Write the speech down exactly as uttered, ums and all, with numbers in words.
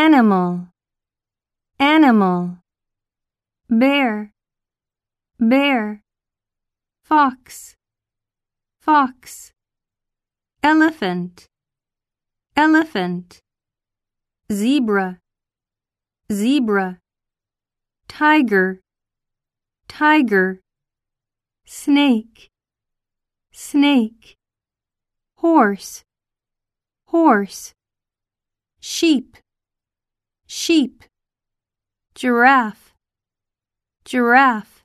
animal, animal. Bear, bear. Fox, fox. Elephant, elephant. Zebra, zebra. Tiger, tiger. Snake, snake. Horse, horse. Sheep, sheep. Giraffe, giraffe.